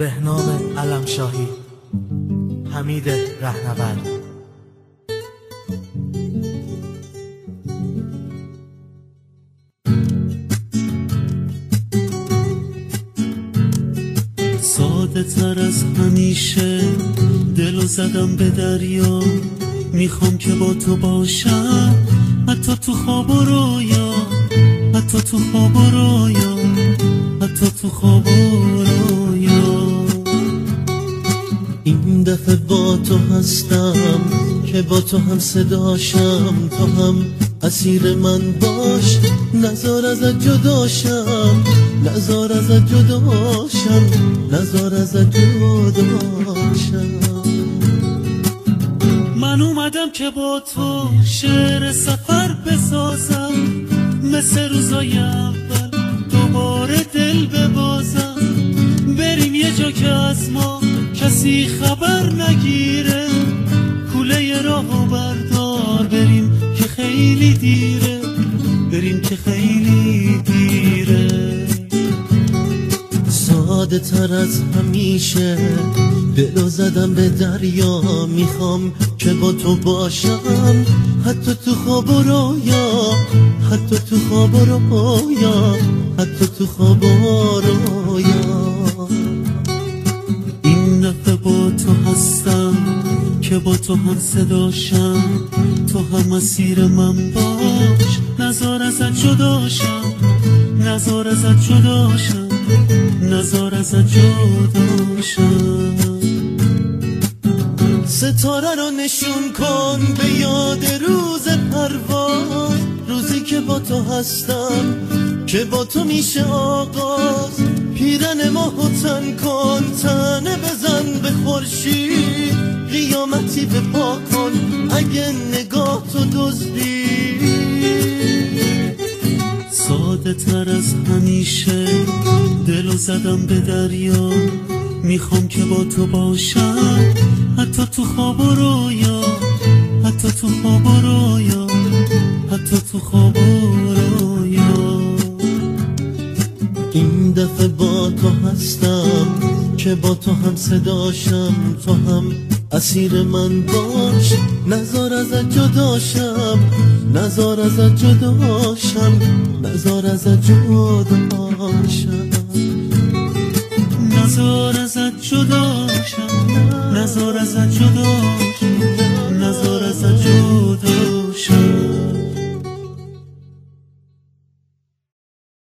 بهنام علمشاهی، حمید رهنورد. ساده تر از همیشه دلو زدم به دریا، میخوام که با تو باشم حتی تو خواب و رویا، حتی تو خواب و رویا، حتی تو خواب و رویا. این دفعه با تو هستم که با تو هم صداشم، تو هم اسیر من باش، نزار ازت جداشم، نزار ازت جداشم، نزار ازت جداشم. من اومدم که با تو شعر سفر بسازم، مثل روزای اول دوباره دل ببازم، بریم یه جا که از ما کسی خبر نگیره، کوله راهو بردار بریم که خیلی دیره، بریم که خیلی دیره. ساده تر از همیشه دلو زدم به دریا، میخوام که با تو باشم حتی تو خواب و رویا، حتی تو خواب و رویا، حتی تو خواب و رویا. این دفعه با تو هستم که با تو هم صداشم، تو هم اسیر من باش، نزار ازت جداشم، نزار ازت جداشم، نزار ازت جداشم. ستاره رو نشون کن به یاد روز پرواز، روزی که با تو هستم که با تو میشه آغاز، پیرن ماهو تن کن، تنه بزن به خورشید، قیامتی به پا کن اگه نگاه تو دزدی. ساده تر از همیشه دلو زدم به دریا، میخوام که با تو باشم حتی تو خواب و رویا، حتی تو خواب و رویا، حتی تو خواب و رویا. این دفعه با تو هستم که با تو هم صداشم، تو هم اسیر من باش، نزار ازت جداشم، نزار ازت جداشم، نزار ازت جداشم، نزار ازت جداشم، نزار ازت جداشم.